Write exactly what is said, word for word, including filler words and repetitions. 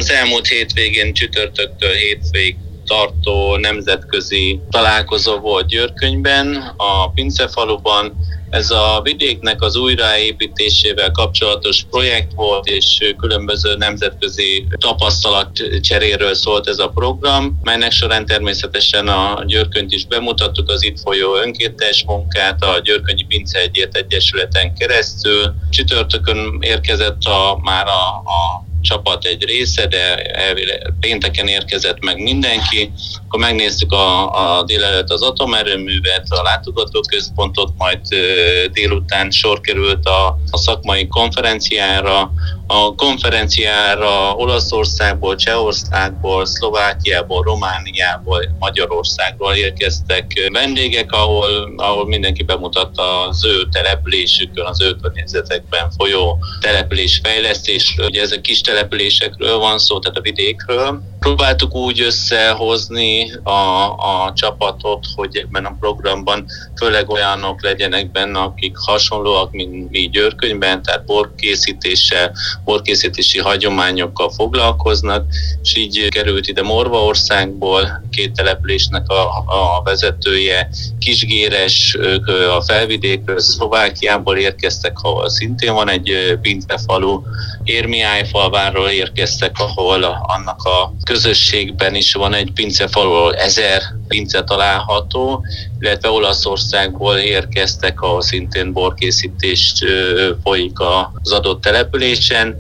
Az elmúlt hétvégén csütörtöktől hétfőig tartó nemzetközi találkozó volt Győrkönyvben, a Pincefaluban. Ez a vidéknek az újraépítésével kapcsolatos projekt volt, és különböző nemzetközi tapasztalatcseréről szólt ez a program, melynek során természetesen a Győrkönyt is bemutattuk, az itt folyó önkéntes munkát a Győrkönyi Pinceegyért Egyesületen keresztül. Csütörtökön érkezett a, már a, a csapat egy része, de elvileg pénteken érkezett meg mindenki. Akkor megnéztük a, a délelőtt az atomerőművet, a látogatóközpontot, majd délután sor került a, a szakmai konferenciára. A konferenciára Olaszországból, Csehországból, Szlovákiából, Romániából, Magyarországról érkeztek vendégek, ahol, ahol mindenki bemutatta az ő településükön, az ő környezetekben folyó településfejlesztésről. Ugye ezek kis településekről van szó, tehát a vidékről. Próbáltuk úgy összehozni a, a csapatot, hogy ebben a programban főleg olyanok legyenek benne, akik hasonlóak, mint mi Győrkönyvben, tehát borkészítéssel, borkészítési hagyományokkal foglalkoznak, és így került ide Morvaországból két településnek a, a vezetője, Kisgéres, ők a felvidékről, Szlovákiából érkeztek, ahol szintén van egy pincefalu, Érmiájfalváról érkeztek, ahol annak a közösségben is van egy pincefalu, ahol ezer pince található, illetve Olaszországból érkeztek, ahol szintén borkészítés folyik az adott településen.